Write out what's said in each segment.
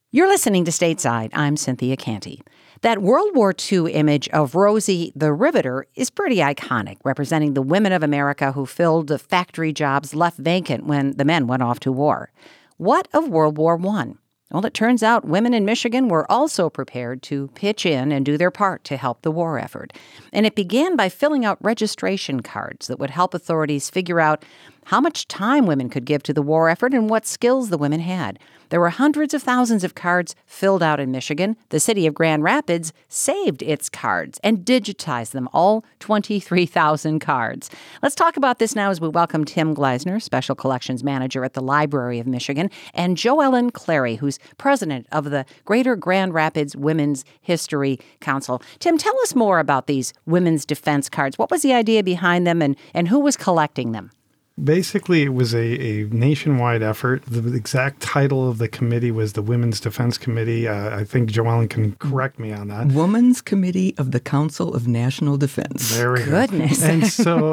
You're listening to Stateside. I'm Cynthia Canty. That World War II image of Rosie the Riveter is pretty iconic, representing the women of America who filled the factory jobs left vacant when the men went off to war. What of World War I? Well, it turns out women in Michigan were also prepared to pitch in and do their part to help the war effort. And it began by filling out registration cards that would help authorities figure out how much time women could give to the war effort and what skills the women had. There were hundreds of thousands of cards filled out in Michigan. The city of Grand Rapids saved its cards and digitized them, all 23,000 cards. Let's talk about this now as we welcome Tim Gleisner, Special Collections Manager at the Library of Michigan, and JoEllen Clary, who's president of the Greater Grand Rapids Women's History Council. Tim, tell us more about these women's defense cards. What was the idea behind them and who was collecting them? Basically, it was a nationwide effort. The exact title of the committee was the Women's Defense Committee. I think JoEllen can correct me on that. Women's Committee of the Council of National Defense. There we go. Goodness. And so,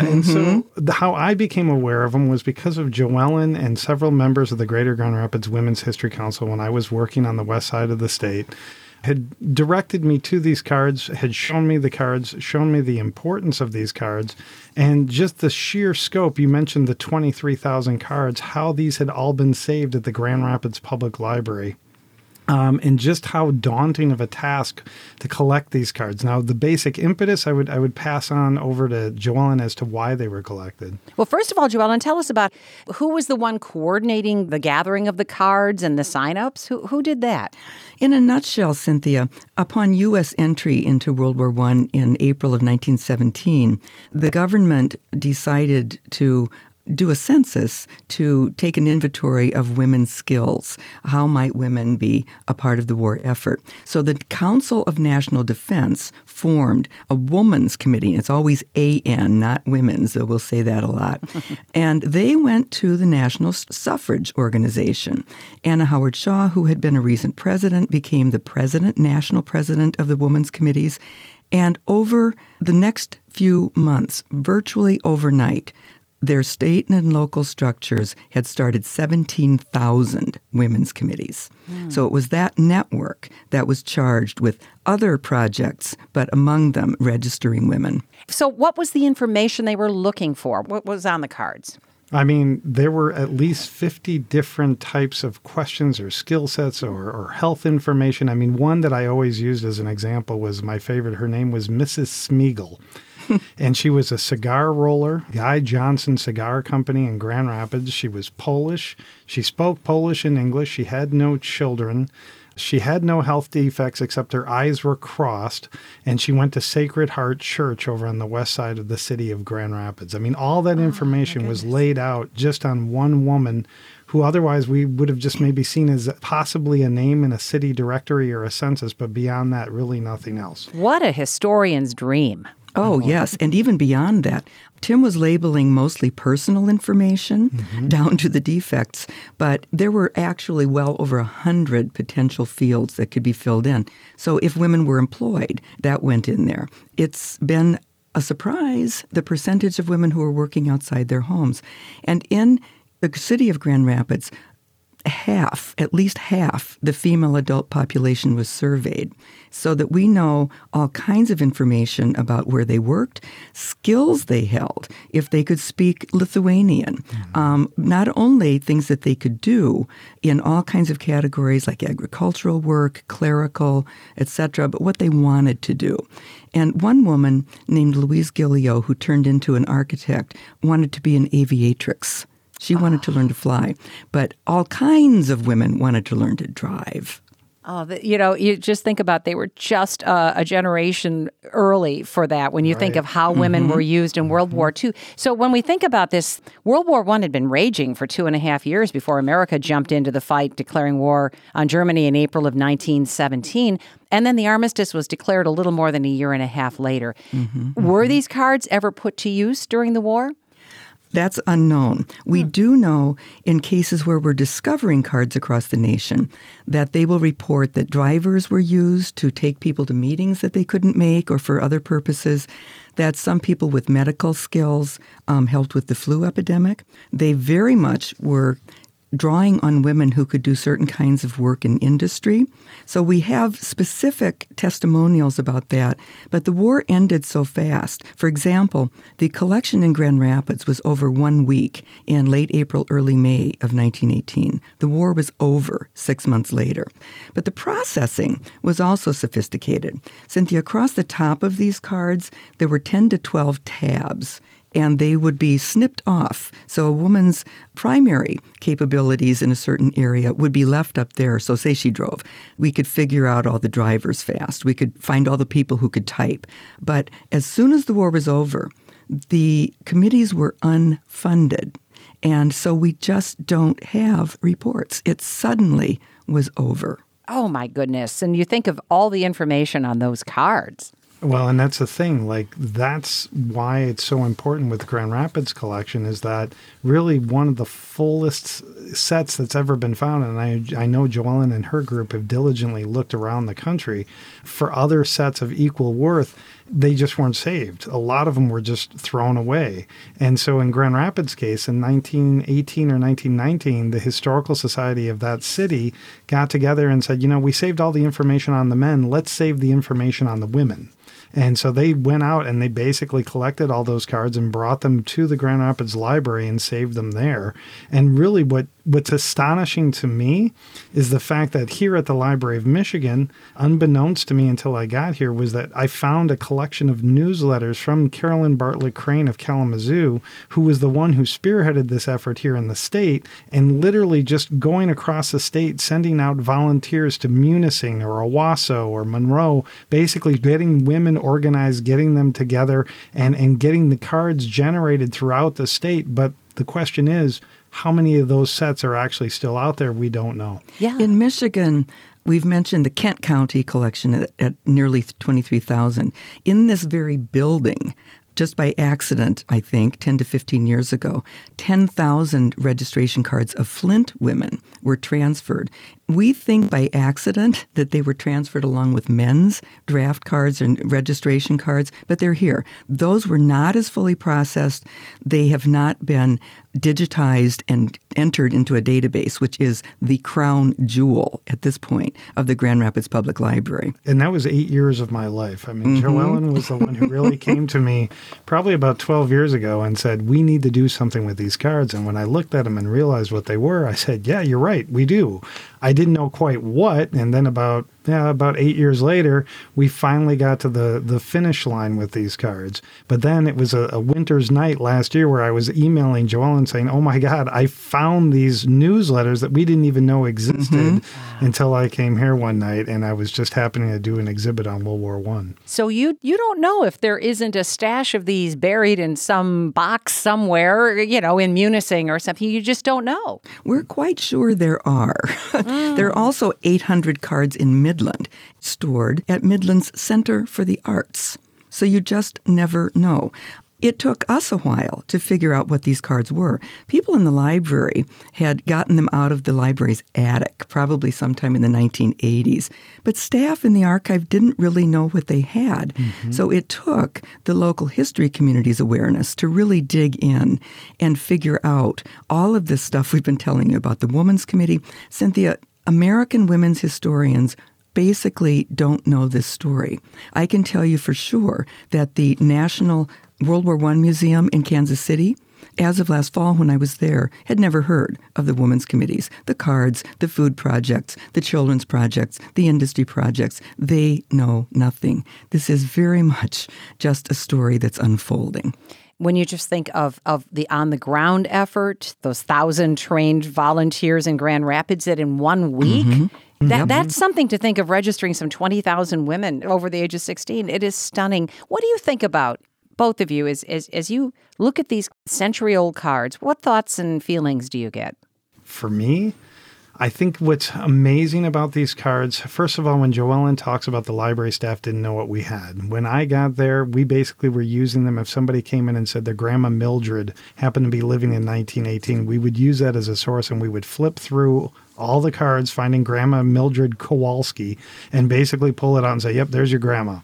how I became aware of them was because of JoEllen and several members of the Greater Grand Rapids Women's History Council when I was working on the west side of the state. Had directed me to these cards, had shown me the cards, shown me the importance of these cards, and just the sheer scope. You mentioned the 23,000 cards, how these had all been saved at the Grand Rapids Public Library. And just how daunting of a task to collect these cards. Now, the basic impetus, I would pass on over to JoEllen as to why they were collected. Well, first of all, JoEllen, tell us about who was the one coordinating the gathering of the cards and the sign-ups? Who did that? In a nutshell, Cynthia, upon U.S. entry into World War I in April of 1917, the government decided to do a census to take an inventory of women's skills. How might women be a part of the war effort? So the Council of National Defense formed a women's committee. It's always AN, not women's, so we'll say that a lot. And they went to the National Suffrage Organization. Anna Howard Shaw, who had been a recent president, became the national president of the women's committees. And over the next few months, virtually overnight, their state and local structures had started 17,000 women's committees. So it was that network that was charged with other projects, but among them registering women. So what was the information they were looking for? What was on the cards? I mean, there were at least 50 different types of questions or skill sets or health information. I mean, one that I always used as an example was my favorite. Her name was Mrs. Smeagol. And she was a cigar roller, Guy Johnson Cigar Company in Grand Rapids. She was Polish. She spoke Polish and English. She had no children. She had no health defects except her eyes were crossed. And she went to Sacred Heart Church over on the west side of the city of Grand Rapids. I mean, all that information was laid out just on one woman who otherwise we would have just maybe seen as possibly a name in a city directory or a census, but beyond that, really nothing else. What a historian's dream. Oh, yes. And even beyond that, Tim was labeling mostly personal information down to the defects, but there were actually well over 100 potential fields that could be filled in. So if women were employed, that went in there. It's been a surprise, the percentage of women who are working outside their homes. And in the city of Grand Rapids, at least half the female adult population was surveyed so that we know all kinds of information about where they worked, skills they held, if they could speak Lithuanian, not only things that they could do in all kinds of categories like agricultural work, clerical, etc., but what they wanted to do. And one woman named Louise Gilliot, who turned into an architect, wanted to be an aviatrix. She wanted to learn to fly, but all kinds of women wanted to learn to drive. You just think about they were just a generation early for that when you think of how women were used in World War II. So when we think about this, World War I had been raging for 2.5 years before America jumped into the fight, declaring war on Germany in April of 1917. And then the armistice was declared a little more than a year and a half later. Were these cards ever put to use during the war? That's unknown. We do know in cases where we're discovering cards across the nation that they will report that drivers were used to take people to meetings that they couldn't make or for other purposes, that some people with medical skills helped with the flu epidemic. They very much were drawing on women who could do certain kinds of work in industry. So we have specific testimonials about that, but the war ended so fast. For example, the collection in Grand Rapids was over 1 week in late April, early May of 1918. The war was over 6 months later. But the processing was also sophisticated. Cynthia, across the top of these cards, there were 10 to 12 tabs, and they would be snipped off. So a woman's primary capabilities in a certain area would be left up there. So say she drove. We could figure out all the drivers fast. We could find all the people who could type. But as soon as the war was over, the committees were unfunded. And so we just don't have reports. It suddenly was over. Oh, my goodness. And you think of all the information on those cards. Well, and that's the thing. Like, that's why it's so important with the Grand Rapids collection, is that really one of the fullest sets that's ever been found. And I know Joellen and her group have diligently looked around the country for other sets of equal worth. They just weren't saved. A lot of them were just thrown away. And so in Grand Rapids' case, in 1918 or 1919, the Historical Society of that city got together and said, we saved all the information on the men. Let's save the information on the women. And so they went out and they basically collected all those cards and brought them to the Grand Rapids Library and saved them there. And really what's astonishing to me is the fact that here at the Library of Michigan, unbeknownst to me until I got here, was that I found a collection of newsletters from Carolyn Bartlett Crane of Kalamazoo, who was the one who spearheaded this effort here in the state, and literally just going across the state, sending out volunteers to Munising or Owasso or Monroe, basically getting women organized, getting them together, and getting the cards generated throughout the state. But the question is, how many of those sets are actually still out there? We don't know. Yeah. In Michigan, we've mentioned the Kent County collection at nearly 23,000. In this very building, just by accident, I think, 10 to 15 years ago, 10,000 registration cards of Flint women were transferred. We think by accident that they were transferred along with men's draft cards and registration cards, but they're here. Those were not as fully processed. They have not been digitized and entered into a database, which is the crown jewel at this point of the Grand Rapids Public Library. And that was 8 years of my life. I mean, Joellen was the one who really came to me probably about 12 years ago and said, we need to do something with these cards. And when I looked at them and realized what they were, I said, yeah, you're right, we do. I didn't know quite what, and then about 8 years later, we finally got to the finish line with these cards. But then it was a winter's night last year where I was emailing Joellen saying, oh my God, I found these newsletters that we didn't even know existed until I came here one night, and I was just happening to do an exhibit on World War I. So you don't know if there isn't a stash of these buried in some box somewhere, in Munising or something. You just don't know. We're quite sure there are. There are also 800 cards in Midland stored at Midland's Center for the Arts. So you just never know. It took us a while to figure out what these cards were. People in the library had gotten them out of the library's attic, probably sometime in the 1980s. But staff in the archive didn't really know what they had. So it took the local history community's awareness to really dig in and figure out all of this stuff we've been telling you about. The Women's Committee. Cynthia, American women's historians basically don't know this story. I can tell you for sure that the National World War I Museum in Kansas City, as of last fall when I was there, had never heard of the women's committees, the cards, the food projects, the children's projects, the industry projects. They know nothing. This is very much just a story that's unfolding. When you just think of the on-the-ground effort, those 1,000 trained volunteers in Grand Rapids that in 1 week, that's something to think of, registering some 20,000 women over the age of 16. It is stunning. What do you think about, both of you, as you look at these century-old cards? What thoughts and feelings do you get? For me, I think what's amazing about these cards, first of all, when Joellen talks about the library staff didn't know what we had. When I got there, we basically were using them. If somebody came in and said their grandma Mildred happened to be living in 1918, we would use that as a source, and we would flip through all the cards, finding Grandma Mildred Kowalski, and basically pull it out and say, yep, there's your grandma.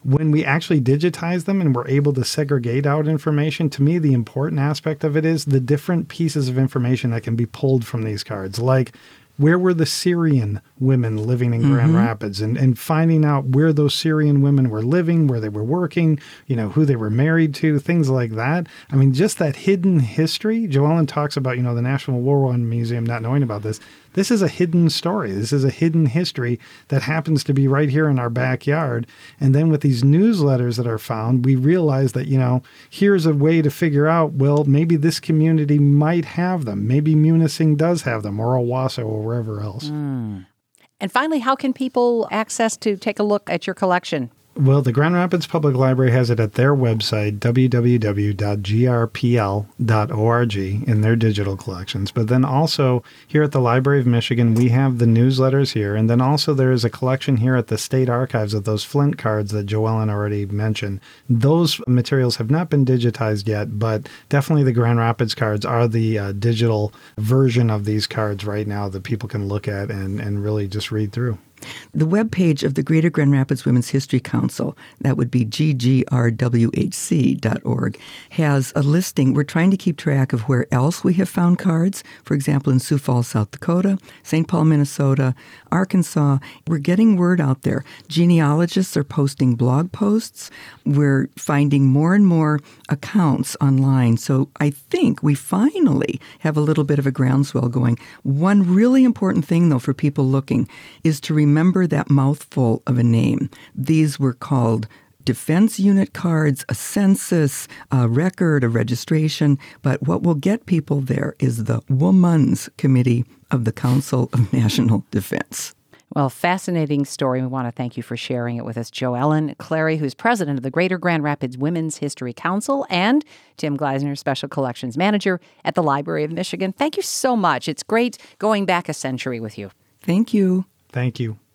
when we actually digitize them and we're able to segregate out information, to me, the important aspect of it is the different pieces of information that can be pulled from these cards, like where were the Syrian women living in Grand Rapids, and finding out where those Syrian women were living, where they were working, who they were married to, things like that. I mean, just that hidden history. Joellen talks about, the National War Museum not knowing about this. This is a hidden story. This is a hidden history that happens to be right here in our backyard. And then with these newsletters that are found, we realize that, here's a way to figure out, well, maybe this community might have them. Maybe Munising does have them, or Owasso, or wherever else. And finally, how can people access to take a look at your collection? Well, the Grand Rapids Public Library has it at their website, www.grpl.org, in their digital collections. But then also here at the Library of Michigan, we have the newsletters here. And then also there is a collection here at the State Archives of those Flint cards that Joellen already mentioned. Those materials have not been digitized yet, but definitely the Grand Rapids cards are the digital version of these cards right now that people can look at and really just read through. The webpage of the Greater Grand Rapids Women's History Council, that would be ggrwhc.org, has a listing. We're trying to keep track of where else we have found cards. For example, in Sioux Falls, South Dakota, St. Paul, Minnesota, Arkansas. We're getting word out there. Genealogists are posting blog posts. We're finding more and more accounts online. So I think we finally have a little bit of a groundswell going. One really important thing, though, for people looking is to remember that mouthful of a name. These were called defense unit cards, a census, a record, a registration. But what will get people there is the Women's Committee of the Council of National Defense. Well, fascinating story. We want to thank you for sharing it with us. Joellen Clary, who's president of the Greater Grand Rapids Women's History Council, and Tim Gleisner, Special Collections Manager at the Library of Michigan. Thank you so much. It's great going back a century with you. Thank you. Thank you.